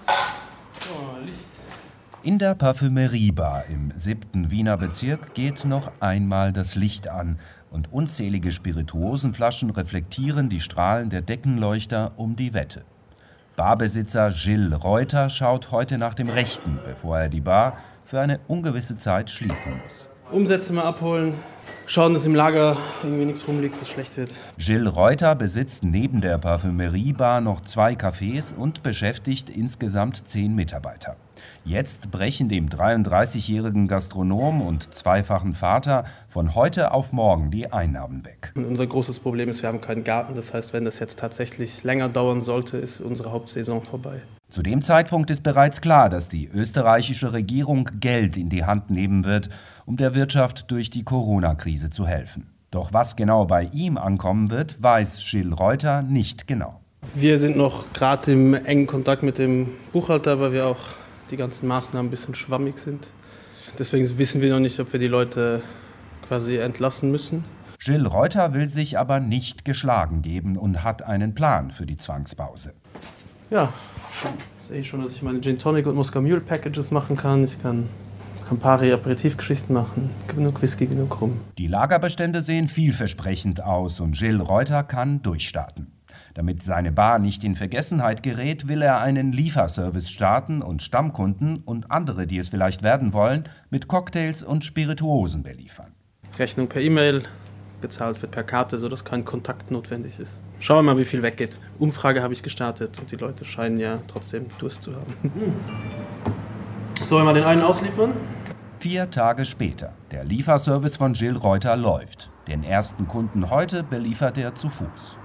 Oh, Licht. In der Parfümeriebar im 7. Wiener Bezirk geht noch einmal das Licht an und unzählige Spirituosenflaschen reflektieren die Strahlen der Deckenleuchter um die Wette. Barbesitzer Gilles Reuter schaut heute nach dem Rechten, bevor er die Bar für eine ungewisse Zeit schließen muss. Umsätze mal abholen, schauen, dass im Lager irgendwie nichts rumliegt, was schlecht wird. Gilles Reuter besitzt neben der Parfümeriebar noch 2 Cafés und beschäftigt insgesamt 10 Mitarbeiter. Jetzt brechen dem 33-jährigen Gastronom und zweifachen Vater von heute auf morgen die Einnahmen weg. Und unser großes Problem ist, wir haben keinen Garten. Das heißt, wenn das jetzt tatsächlich länger dauern sollte, ist unsere Hauptsaison vorbei. Zu dem Zeitpunkt ist bereits klar, dass die österreichische Regierung Geld in die Hand nehmen wird, um der Wirtschaft durch die Corona-Krise zu helfen. Doch was genau bei ihm ankommen wird, weiß Gilles Reuter nicht genau. Wir sind noch gerade im engen Kontakt mit dem Buchhalter, weil wir auch die ganzen Maßnahmen ein bisschen schwammig sind. Deswegen wissen wir noch nicht, ob wir die Leute quasi entlassen müssen. Gilles Reuter will sich aber nicht geschlagen geben und hat einen Plan für die Zwangspause. Ja, ich sehe schon, dass ich meine Gin Tonic und Moskau Mule Packages machen kann. Ich kann Campari Aperitivgeschichten machen. Genug Whisky, genug Rum. Die Lagerbestände sehen vielversprechend aus und Gilles Reuter kann durchstarten. Damit seine Bar nicht in Vergessenheit gerät, will er einen Lieferservice starten und Stammkunden und andere, die es vielleicht werden wollen, mit Cocktails und Spirituosen beliefern. Rechnung per E-Mail, bezahlt wird per Karte, sodass kein Kontakt notwendig ist. Schauen wir mal, wie viel weggeht. Umfrage habe ich gestartet und die Leute scheinen ja trotzdem Durst zu haben. Sollen wir mal den einen ausliefern? 4 Tage später. Der Lieferservice von Gilles Reuter läuft. Den ersten Kunden heute beliefert er zu Fuß.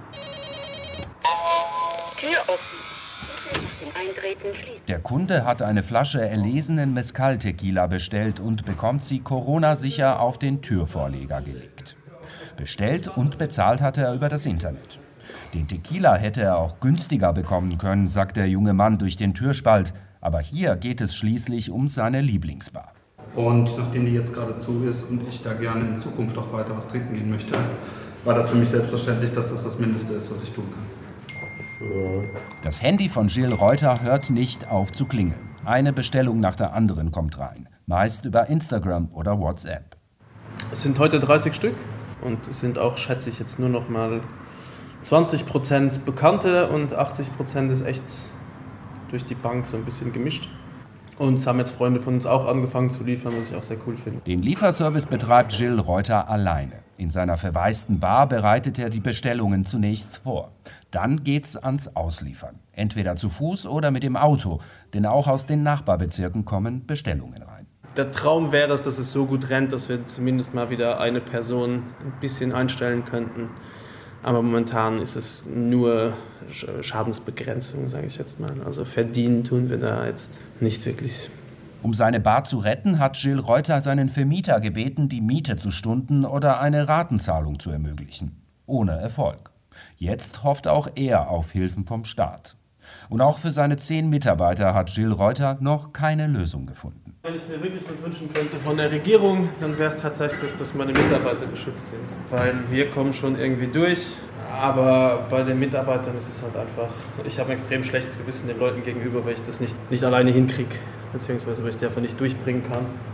Tür offen. Nach dem Eintreten schließen. Der Kunde hat eine Flasche erlesenen Mezcal-Tequila bestellt und bekommt sie Corona-sicher auf den Türvorleger gelegt. Bestellt und bezahlt hat er über das Internet. Den Tequila hätte er auch günstiger bekommen können, sagt der junge Mann durch den Türspalt. Aber hier geht es schließlich um seine Lieblingsbar. Und nachdem die jetzt gerade zu ist und ich da gerne in Zukunft auch weiter was trinken gehen möchte, war das für mich selbstverständlich, dass das das Mindeste ist, was ich tun kann. Das Handy von Gilles Reuter hört nicht auf zu klingeln. Eine Bestellung nach der anderen kommt rein, meist über Instagram oder WhatsApp. Es sind heute 30 Stück und es sind auch, schätze ich, jetzt nur noch mal 20% Bekannte und 80% ist echt durch die Bank so ein bisschen gemischt. Und es haben jetzt Freunde von uns auch angefangen zu liefern, was ich auch sehr cool finde. Den Lieferservice betreibt Gilles Reuter alleine. In seiner verwaisten Bar bereitet er die Bestellungen zunächst vor. Dann geht's ans Ausliefern. Entweder zu Fuß oder mit dem Auto, denn auch aus den Nachbarbezirken kommen Bestellungen rein. Der Traum wäre es, dass es so gut rennt, dass wir zumindest mal wieder eine Person ein bisschen einstellen könnten. Aber momentan ist es nur Schadensbegrenzung, sage ich jetzt mal. Also verdienen tun wir da jetzt nicht wirklich. Um seine Bar zu retten, hat Gilles Reuter seinen Vermieter gebeten, die Miete zu stunden oder eine Ratenzahlung zu ermöglichen. Ohne Erfolg. Jetzt hofft auch er auf Hilfen vom Staat. Und auch für seine 10 Mitarbeiter hat Gilles Reuter noch keine Lösung gefunden. Wenn ich mir wirklich was wünschen könnte von der Regierung, dann wäre es tatsächlich, dass meine Mitarbeiter geschützt sind. Weil wir kommen schon irgendwie durch, aber bei den Mitarbeitern ist es halt einfach, ich habe ein extrem schlechtes Gewissen den Leuten gegenüber, weil ich das nicht alleine hinkriege, beziehungsweise weil ich die einfach nicht durchbringen kann.